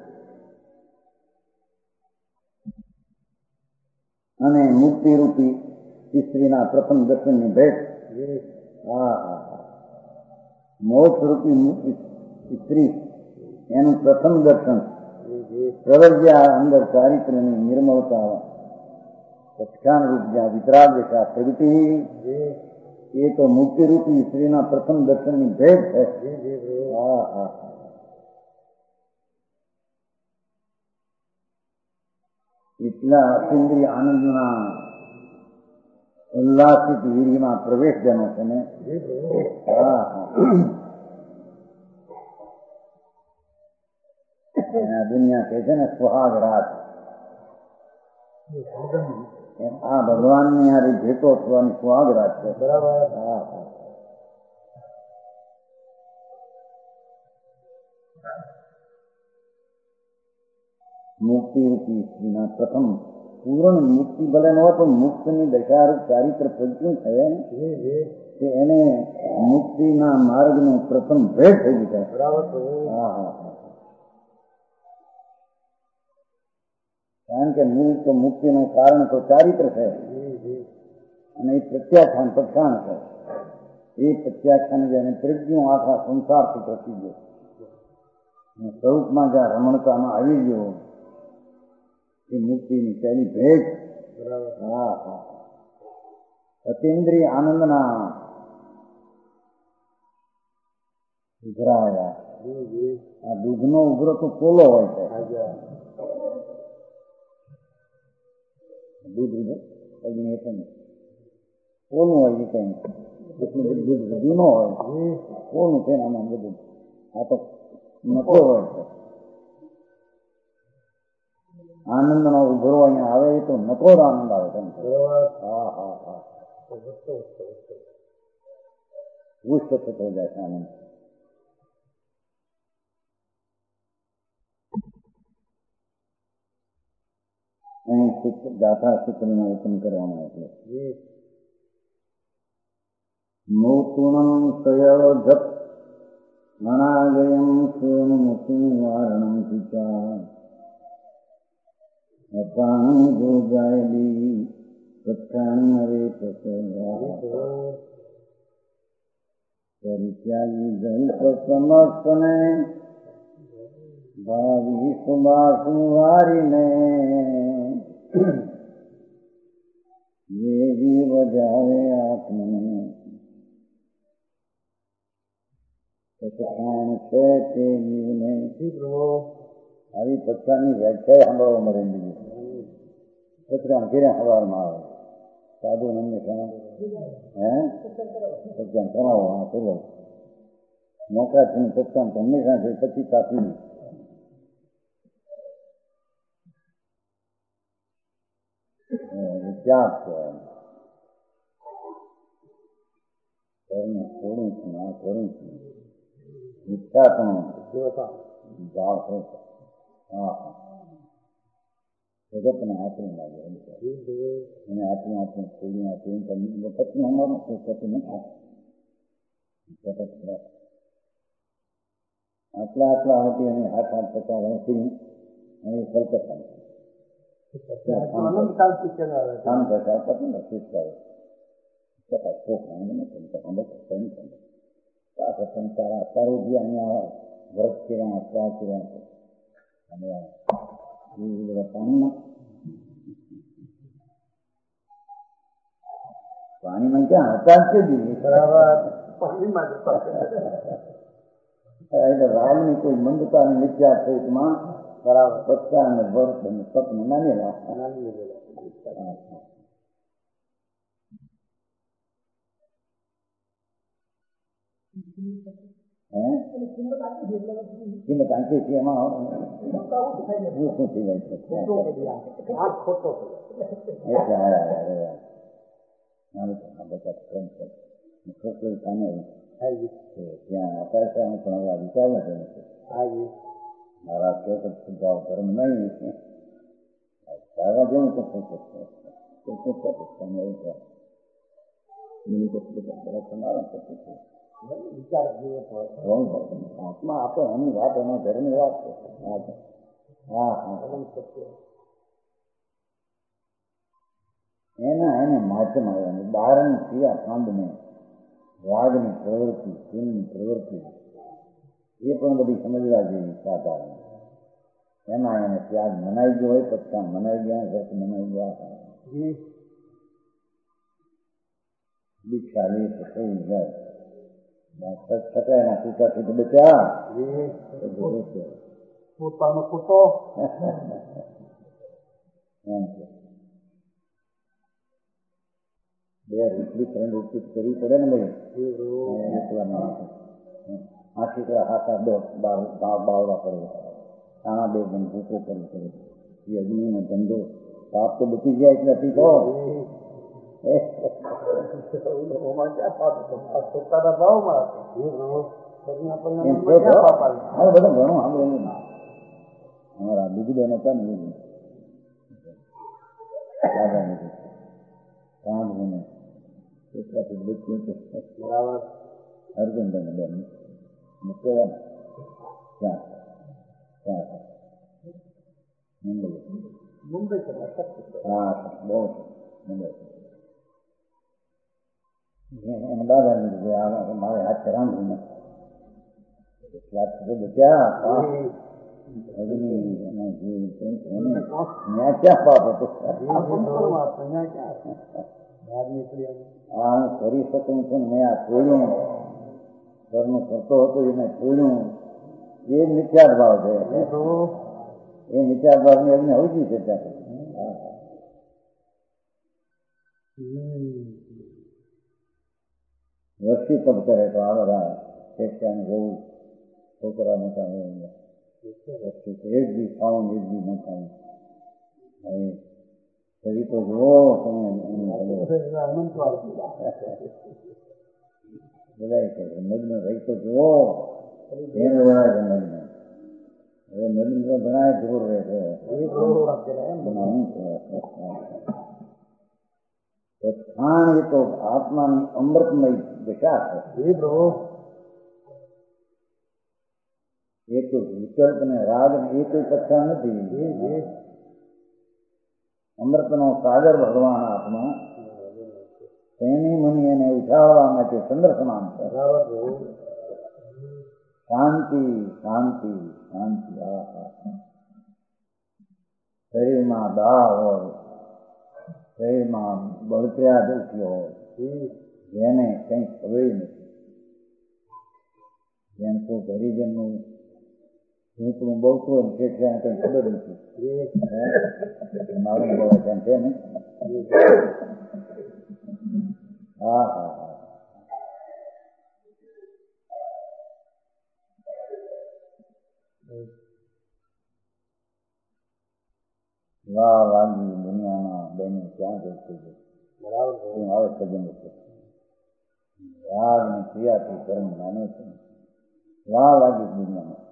અને મુક્તિ રૂપી સ્ત્રીના પ્રથમ દર્શનની ભેટ. હા હા હા મોક્ષ રૂપી સ્ત્રી એનું પ્રથમ દર્શન પ્રવજ્યા અંદર ચારિત્રની નિર્મળતા પક્ષાન રૂપ જ્યાં વિતરાગ દેખા પ્રગતિ એ તો મુક્તિ રૂપી સ્ત્રીના પ્રથમ દર્શનની ભેટ છે. હા હા એટલા અતિન્દ્રિય આનંદના ઉલ્લાસિત વીર્યમાં પ્રવેશ જનો છે ને. હા હા આ દુનિયા કહે છે ને સુહાગ રાત, આ ભગવાન ની હારી ભેટો થવાની સુહાગ રાત છે. બરાબર. હા હા. મુક્તિ રૂપી સ્ત્રીના પ્રથમ પૂર્ણ મુક્તિ ભલે ન હોય પણ મુક્તની દશારૂપ ચારિત્ર પ્રજ્ઞું થયે કે એને મુક્તિના માર્ગનું પ્રથમ ભેટ થઈ જાય. બરાબર. હા હા હા. કારણ કે મૂળ તો મુક્તિનું કારણ તો ચારિત્ર છે અને એ પ્રત્યાખ્યાન પ્રખ્યાન છે. એ પ્રત્યાખ્યાન જેને પ્રજ્ઞું આખા સંસારથી પ્રસી ગયો, સ્વરૂપમાં જ્યાં રમણતામાં આવી ગયો એ મુક્તિની પહેલી ભેટ. હા હા. અતિન્દ્રિય આનંદના ઉભરાયા. આ દૂધનો ઉભરો તો પોલો હોય છે. દૂધ ઉભર પોલું હોય છે કઈ એટલું બધું દૂધ વધુ ન હોય, પોલું છે આમાં બધું. આ તો નકો હોય છે. આનંદ નો ઉભરો અહીંયા આવે તો નકોર આનંદ આવે છે. હા હા હા. પુષ્ટ થતો જાય છે આનંદ. અહીં ગાથા સૂત્રનું વચન કરવામાં આવે છે. મોતુણમ સયો જપ અનાગયમ સોન મુક્તિ વારણમ પિતા અપાન જો જાયલી પત્તાણી હરે પરિત્યાગી જલ્પ સમસ્તને ભાવી સુબાસુ વારીને ये भी बजावे आपने પત્તાણ છે તે જીવને આવી પત્તાની વ્યાખ્યા સાંભળવા મળે. બીજી પત્તાણ ઘેરે સવારમાં આવે સાધુ હંમેશા હે પત્તાણ કરાવો. હા ચલો નોકરા છે પત્તાણ તો હંમેશા છે પછી કાપી ત્યાગ છે. ઘરને છોડું છું, આ કરું છું, ઈચ્છા પણ ભાવ છે. હા હા. જગતને આચરણ લાગે અને આટલું આટલું છોડ્યું આટલું પત્ની અમારું પતિ નથી આટલા આટલા હતી અને આઠ આઠ પચાસ વર્ષથી અને કલકત્તા કામ કરતા પતિ નથી કરે સંસાર અત્યારે જે અહીંયા વ્રત કર્યા અત્યાર કર્યા છે અને એ બધા પાણીમાં પાણીમાં ક્યાં હતા જ છે. બરાબર. પાણીમાં એટલે રાગની કોઈ મંદતાની મિથ્યા થઈમાં બરાબર પત્તા અને વર્ત અને સપને માની રાખવા. કિંમત આંખી છે એમાં શું થઈ જાય છે ત્યાં અપાયસાનું પણ હવે વિચારવું છે. મારા કે સુધાવ ધર્મ નહીં સારા જેવું તો થઈ શકશે વિચાર આત્મા આપે એની વાત એના ઘરની વાત છે. હા હા. એના એને માધ્યમ આવ્યા બહારની ક્રિયા કાંડને રાગની પ્રવૃત્તિ દિલની પ્રવૃત્તિ એ પણ બધી સમજવા જેવી સાધારણ. એમાં એને ત્યાગ મનાઈ ગયો હોય પત્તા મનાઈ ગયા વ્રત મનાઈ ગયા દીક્ષા લે તો થઈ જાય સકાયના કૂટાથી તો બચ્યા પોતાનો કૂટો એમ છે. બે રૂપલી ત્રણ રૂપી કરવી પડે ને ભાઈ એકલા આઠી હાથ આઠ દસ બાવડા પડે આના બે જણ ભૂકો કરી કરે એ અગ્નિનો ધંધો પાપ તો બચી ગયા એટલે નથી તો પોતાના ભાવમાં બધું ઘણું સાંભળેલું અમારા બીજી બેન હતા ને દાદા નથી કામ મને એટલાથી બચ્યું બરાબર અર્જુનભાઈ ને બેન મૂકેલા ક્યાં ક્યાં મુંબઈ મુંબઈ હા બહુ મુંબઈ એને દાદાને કીધું મારે હાથ રાંધવું ને એટલા બચ્યા ક્યાં પાપ હતો હા હું કરી શકું છું મેં આ છોડ્યું ઘરનું કરતો હતો એને છોડ્યું એ મિથ્યા ભાવ છે એ મિથ્યા ભાવ ની એમને હજી છે ત્યાં વસ્તી તપ કરે તો આ બધા શિક્ષાને બહુ છોકરા મોટા વસ્તી એક બી ખાવું એક બી ન ખાવું હવે ફરી તો જુઓ તમે બધા છે મગ્ન રહી તો જુઓ એને વડા છે મગ્ન હવે મગ્ન તો ઘણા દૂર રહે છે ખાણ એ તો આત્માની અમૃતમય દિશા છે એ તો વિકલ્પ ને રાગ ને એ કોઈ પક્ષા નથી અમૃતનો સાગર ભગવાન આત્મા તેની મની એને ઉછાળવા માટે ચંદ્ર સમાન છે શાંતિ શાંતિ શાંતિ આ શરીરમાં દાહ હોય શરીરમાં બળતરા દુખ્યો હોય જેને કંઈ ખબર નથી જેમ તો હરિજનનું ઝૂંપડું બહુતું છે ત્યાં કંઈ ખબર નથી મારું બળે તેમ છે ને હા હા હા વાહ વાગી દુનિયામાં બેન ક્યાં જશે બરાબર હું આવે સંબંધ છે રાગ ની ક્રિયાથી કર્મ માને છે વાહ વાગી દુનિયામાં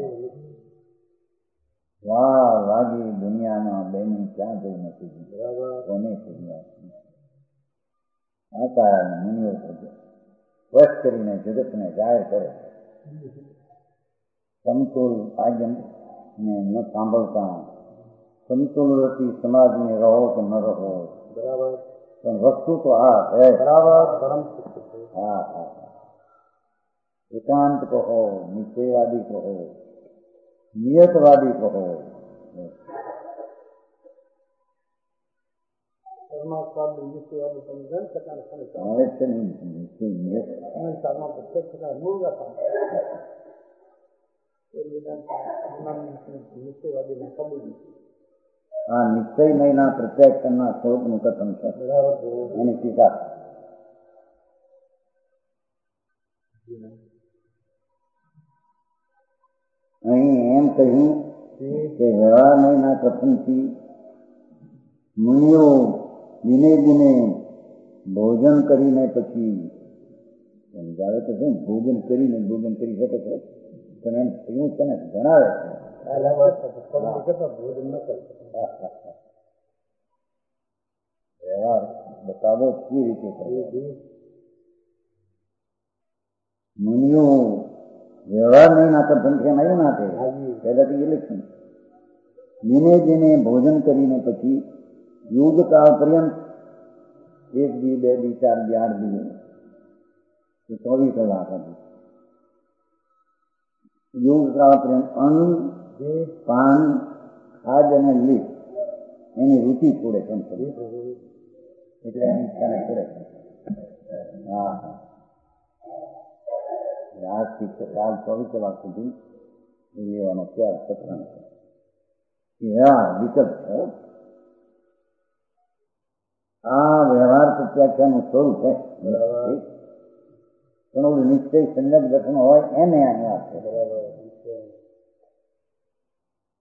વાહ વાગી દુનિયામાં બેન ક્યાં જઈ નથી બરાબર કોને આકાર મુનિઓ વશ કરીને જગતને જાહેર કરે સમતોલ આજ્ઞ ને ન સાંભળતા સંતુલતી સમાજને રહો કે ન રહો બરાબર પણ વસ્તુ તો આ છે બરાબર પરમ હા હા એકાંત કહો નિશ્ચયવાદી કહો નિયતવાદી કહો પરમાત્માનું નિશ્ચયવાદી સમજણ છતાં આવે છે નહીં નિશ્ચય નિયત પ્રત્યેક છતાં મૂળ નિશ્ચયવાદીને કબૂલ નથી આ નિશ્ચયમયના પ્રત્યાખ્યાનના સ્વરૂપનું કથન છે એની ટીકા અહીં એમ કહ્યું કે વ્યવહારમયના કથનથી મુનિઓ દિને દિને ભોજન કરીને પછી સમજાવે તો શું ભોજન કરીને ભોજન કરી શકે છે પણ એમ થયું છે ને જણાવે છે ભોજન ન કરે વ્યવહાર બતાવો કઈ રીતે કરે મુનિઓ વ્યવહાર નહીં ના તો સંખ્યા નહીં ના છે પહેલાથી ઇલેક્શન દિને દિને ભોજન કરીને પછી યુગકાળ પર્યંત એક દી બે દી ચાર દી આઠ દી ચોવીસ કલાક હતી યુગકાળ પર્યંત અન્ન પાન ખાદ અને લીપ એની રુચિ છોડે છે એટલે એની ઈચ્છાને છોડે છે હા હા આજથી કાલ ચોવીસ કલાક સુધી એ લેવાનો ત્યાગ સત્સંગ છે હા વિકલ્પ છે આ વ્યવહાર પ્રત્યાખ્યાનું સ્વરૂપ છે પણ ઓલું નિશ્ચય સંયમ દર્શન હોય એને આની વાત છે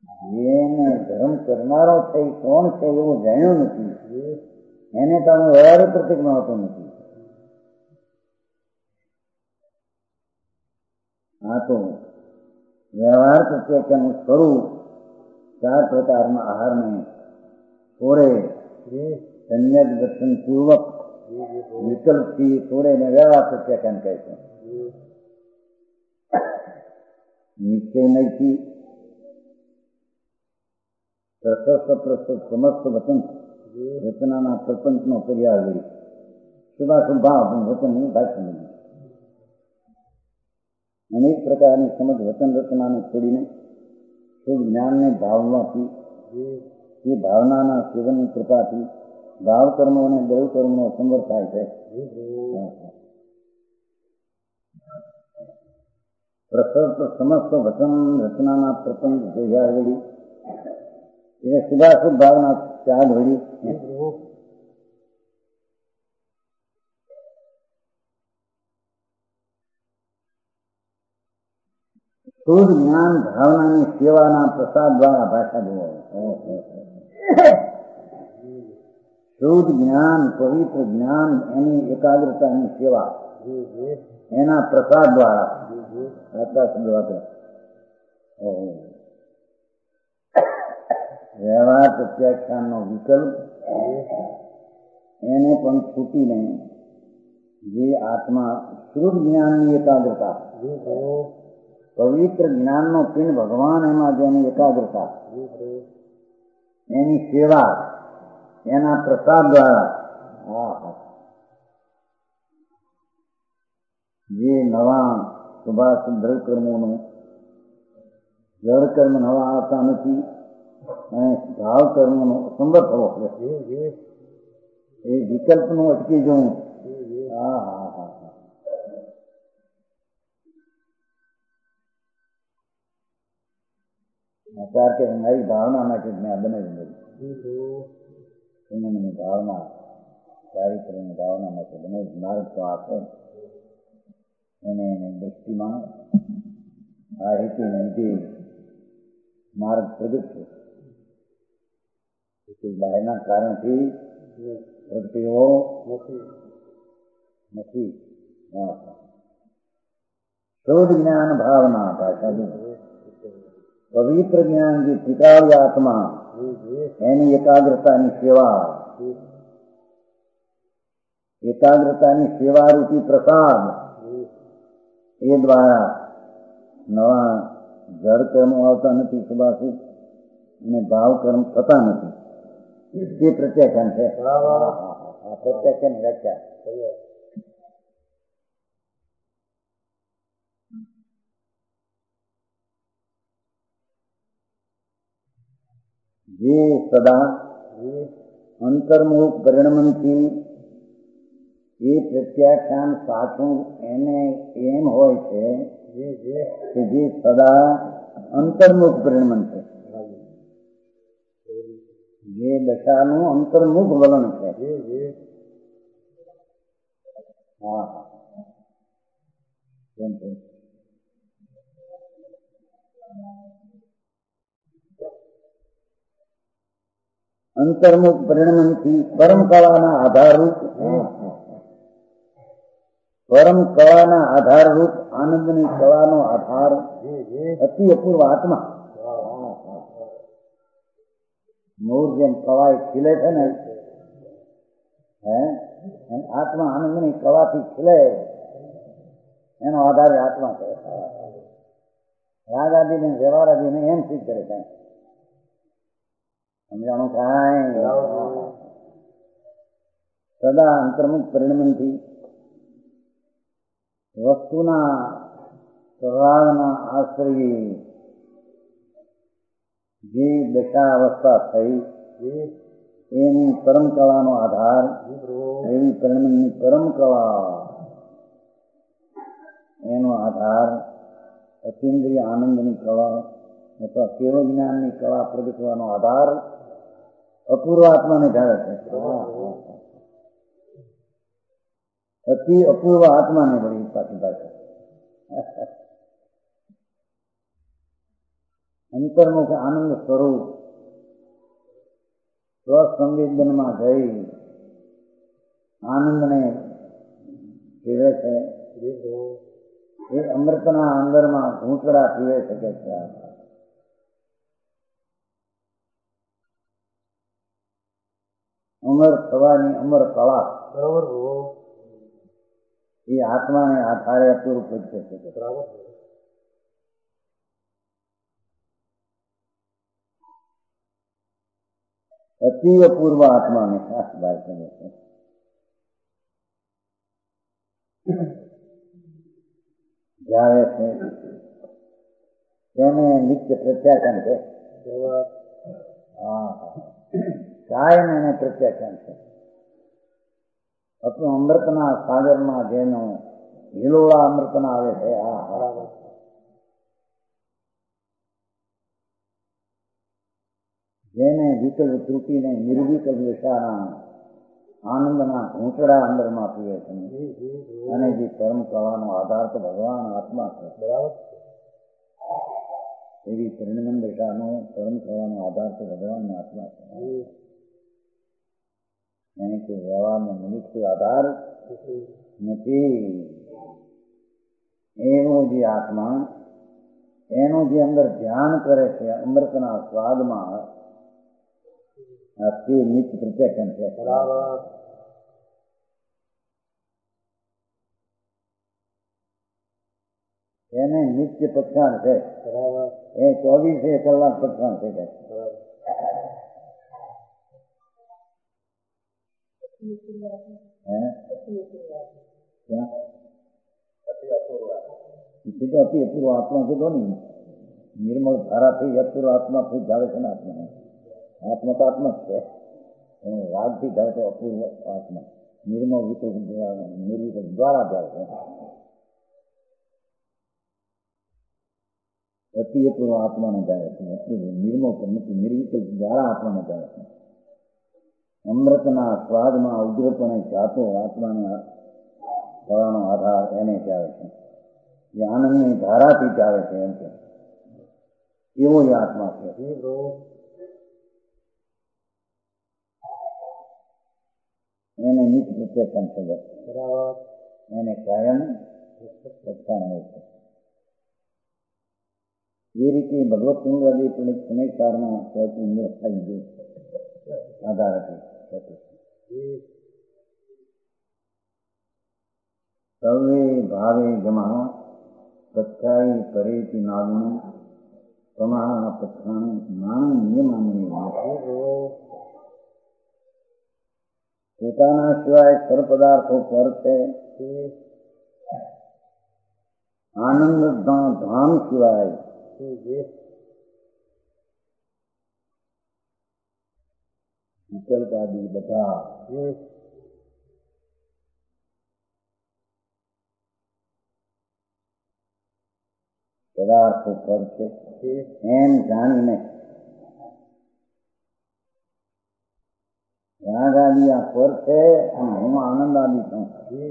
એને ધર્મ કરનારો છે એ કોણ છે એવું જાણ્યું નથી, એને તો અમે વ્યવહાર પ્રતિકમાં હોતો નથી. આ તો વ્યવહાર પ્રત્યેનું સ્વરૂપ ચાર પ્રકારના આહારને છોડે, સંયમ દર્શન પૂર્વક વિકલ્પથી છોડે ને વ્યવહાર પ્રત્યેકન કહે છે. નિશ્ચય નહીંથી પ્રશસ્ત પ્રસ્તુત સમસ્ત વચન રચનાના પ્રપંચનો પર્યાય લઈ શુભાશુભ ભાવ વચનની ભાષા નથી. અનેક પ્રકારની સમજ વચન રચનાને છોડીને શુભ જ્ઞાનને ભાવમાંથી, એ ભાવનાના સેવનની કૃપાથી ભાવ કર્મો અને દેવ કર્મનો સંવર થાય છે. પ્રશસ્ત સમસ્ત વચન રચનાના પ્રપંચ જોયા વળી એને શુભાશુભ ભાવના ત્યાગ વળી શુદ્ધ જ્ઞાન ભાવનાની સેવાના પ્રસાદ દ્વારા ભાષા જોવાય. શુદ્ધ જ્ઞાન, પવિત્ર જ્ઞાન, એની એકાગ્રતાની સેવા એના પ્રસાદ દ્વારા વ્યવહાર પ્રત્યાખ્યાનનો વિકલ્પ એને પણ છૂટીને જે આત્મા શુદ્ધ જ્ઞાનની એકાગ્રતા, પવિત્ર જ્ઞાનનો પિંડ ભગવાન એમાં જેની એકાગ્રતા, એની સેવા એના પ્રસાદ દ્વારા જે નવા શુભાશુભ દ્રવ્ય કર્મોનું જળ કર્મ નવા આવતા નથી અને ભાવ કર્મનો સંવર થવો એ વિકલ્પનું અટકી જવું. હા હા હા આચાર કે મારી ભાવના માટે મેં આ બનાવી દીધી ભાવના સારી કરીને ભાવના માટે બનાવી માર્ગ તો આપે એને દ્રષ્ટિમાં આ રીતે લીધે માર્ગ પ્રગટ છે. બહારના કારણથી પ્રગતિઓ નથી. શુદ્ધ જ્ઞાન ભાવના ભાષા પવિત્ર જ્ઞાન જે પિતાળી આત્મા એની એકાગ્રતાની સેવા, એકાગ્રતાની સેવા રૂપી પ્રસાદ એ દ્વારા નવા જળ કર્મો આવતા નથી, શુભાશુભ અને ભાવ કર્મ થતા નથી. તે પ્રત્યાખ્યાન છે. પ્રત્યાખ્યાન વ્યાખ્યા જે સદા અંતર્મુખ પરિણમનથી એ પ્રત્યાખ્યાન સાચું એને એમ હોય છે કે જે સદા અંતર્મુખ પરિણમન છે, જે દશાનું અંતર્મુખ વલણ છે. હા હા અંતર્મુખ પરિણમનથી પરમ કળાના આધારરૂપ પરમ કળાના આધારરૂપ આનંદની કળાનો આધાર અતિ અપૂર્વ આત્મા. મોર જેમ કળા ખીલે છે ને, હે આત્મા આનંદની કળાથી ખીલે એનો આધાર આત્મા છે. રાગાદીને વ્યવહારાદીને એમ સિદ્ધ કરે છે. સમજાણું થાય? સદા અંતર્મુખ પરિણમનથી વસ્તુના સ્વભાવના આશ્રયે જે દશા અવસ્થા થઈ એની પરમ કળાનો આધાર એવી પરિણમનની પરમ કળા એનો આધાર અતિન્દ્રિય આનંદની કળા અથવા કેવળ જ્ઞાનની કળા પ્રગટવાનો આધાર અપૂર્વ આત્માને ધારે છે. અતિ અપૂર્વ આત્માને વળી પાછી પાછી અંતર્મુખ આનંદ સ્વરૂપ સ્વસંવેદનમાં જઈ આનંદને પીવે છે. એ અમૃતના અંદરમાં ઘૂંટડા પીવે શકે છે. અમર થવાની અમર કળા બરાબર એ આત્માને આધારે અપૂરું પૂછે છે. બરાબર અતિ અપૂર્વ આત્માને ખાસ વાત કરે છે. જાવે છે તેને નિત્ય પ્રત્યાખ્યાન છે. હા હા કાયમ એને પ્રત્યાખ્યાન છે. આપણું અમૃતના સાગરમાં જેનો હિલોળા અમૃતના આવે છે. હા હા જેને વિકલ્પ ત્રુટીને નિર્વિકલ્પ વિશાળા આનંદના ઘૂંટડા અંદરમાં પીવે છે. અને જે કર્મ કરવાનો આધાર તો ભગવાન આત્મા છે. બરાબર એવી પરિણમન દશાનો કર્મ કરવાનો આધાર તો ભગવાન આત્મા છે. એને કે વ્યવહારનો નિમિત્ત આધાર નથી. એનો જે આત્મા એનું જે અંદર ધ્યાન કરે છે અમૃતના સ્વાદમાં તે નિત્ય પ્રત્યાખ્યાન છે. બરાબર એને નિત્ય પક્ષાણ છે. બરાબર એ ચોવીસે કલાક પક્ષાણ છે. બરાબર અતિ અપૂર્વ આત્મા કીધો ને નિર્મળ ધારાથી અપૂર્વ આત્મા થઈ જાવે છે ને આત્મા આત્મા તો આત્મા જ છે. રાગથી જાય તો અપૂર્વ આત્મા નિર્મળ વિકલ્પ નિર્વિકલ્પ દ્વારા જાય છે. અતિ અપૂર્વ આત્માને જાય છે. નિર્મળ નથી નિર્વિકલ્પ દ્વારા આત્માને જાય છે. અમૃતના સ્વાદમાં ઉગ્રપણે જાતો આત્માને થવાનો આધાર એને ચાવે છે. જે આનંદની ધારાથી ચાવે છે એમ છે. એવો જ આત્મા છે. એને નિત્ય પ્રત્યાખ્યાન છે. બરાબર એને કાયમ પ્રત્યાખ્યાન હોય છે. એ રીતે ભગવત સુંદરાદી પુણ્યકારમાં સૌથી થાય છે આધાર સર્વે ભાવે જમા પથ્થાઈ પરેથી નાગનું તમારા પથ્થાનું નાનું નિયમાની પોતાના સિવાય સર્વ પદાર્થો પર છે. આનંદ ધામ સિવાય વિકલ્પ આદિ બધા પદાર્થો પર છે એમ જાણીને રાગ આદિ આ પર છે અને હું આનંદ આદિ છું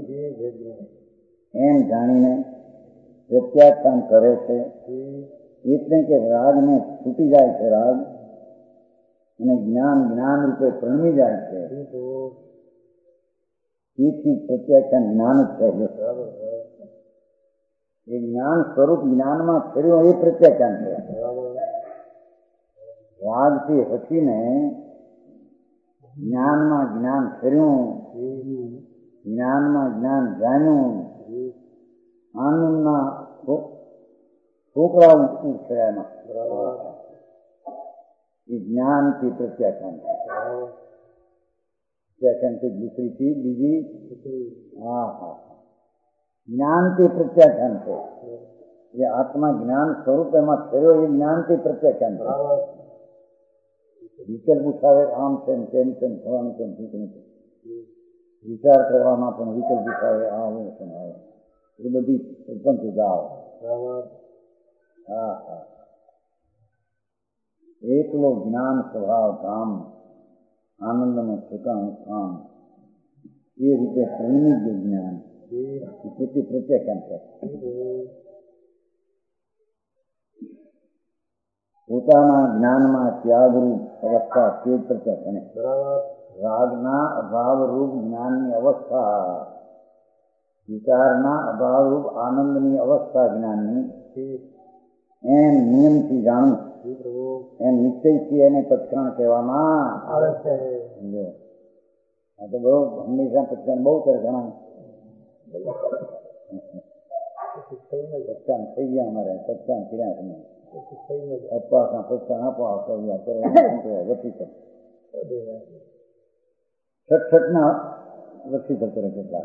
એમ જાણીને પ્રત્યાખ્યાન કરે છે. એટલે કે રાગને છૂટી જાય છે રાગ અને જ્ઞાન જ્ઞાન રૂપે પ્રણમી જાય છે. તેથી પ્રત્યાખ્યાન જ્ઞાન જ છે. એ જ્ઞાન સ્વરૂપ જ્ઞાનમાં ફેર્યો એ પ્રત્યાખ્યાન છે. રાગથી હસીને જ્ઞાનમાં જ્ઞાન ફેર્યું, જ્ઞાનમાં જ્ઞાન જાણ્યું, આનંદના છોકરા ઉઠશે એમાં એ જ્ઞાનથી પ્રત્યાખ્યાન છે. પ્રત્યાખ્યાનથી દૂસરી ચીજ બીજી હા હા જ્ઞાનથી પ્રત્યાખ્યાન છે. એ આત્મા જ્ઞાન સ્વરૂપ એમાં ફેર્યો એ જ્ઞાનથી પ્રત્યાખ્યાન છે. વિકલ્પ ઉઠાવે આમ તેમ તેમ તેમ થવાનું તેમ ઠીક નથી. વિચાર કરવામાં પણ વિકલ્પ ઉઠાવે આ હું તેમ આવે એ બધી પ્રપંચ ગાવ. હા હા એકલો જ્ઞાન સ્વભાવ ધામ આનંદનો ઠેકાણું સ્થાન એ રીતે પરિણિત જ્ઞાન તેથી પ્રત્યાખ્યાન છે. પોતાના જ્ઞાનમાં ત્યાગરૂપ અવસ્થા તે ચર્ચા કરે. બરાબર. રાગના અભાવરૂપ જ્ઞાનની અવસ્થા, વિચારના અભાવરૂપ આનંદની અવસ્થા જ્ઞાનની, એમ નિયમથી જાણવું, એમ નિશ્ચયથી એને પચકાણ કહેવામાં આવે છે. આ તો બહુ હંમેશા પચકાણ બહુ કરે ઘણા પચકાણ થઈ ગયા અમારે પચકાણ કર્યા તમે અપવાસના પચકાણ આપો આપો વચ્ચી છઠ ના વચ્ચી થતો રહે કેટલા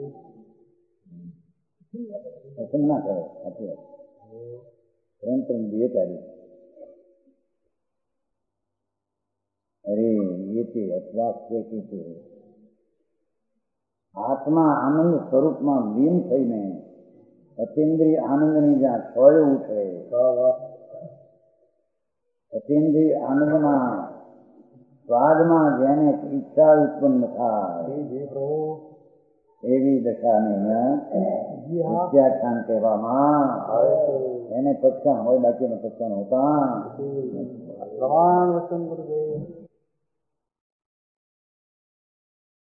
પસંદ ના કરે સાચી વાત. ત્રણ ત્રણ બે તારીખ અરે એ તે અપવાસ છે કે તે આત્મા આનંદ સ્વરૂપમાં લીન થઈને અતિન્દ્રિય આનંદની જ્યાં છોય ઉઠે, અતિન્દ્રિય આનંદના સ્વાદમાં જેને ઈચ્છા ઉત્પન્ન થાય એવી દશાને પ્રત્યાખ્યાન કહેવામાં આવે. એને પક્ષાણ હોય બાકીને પક્ષાણ હોતા.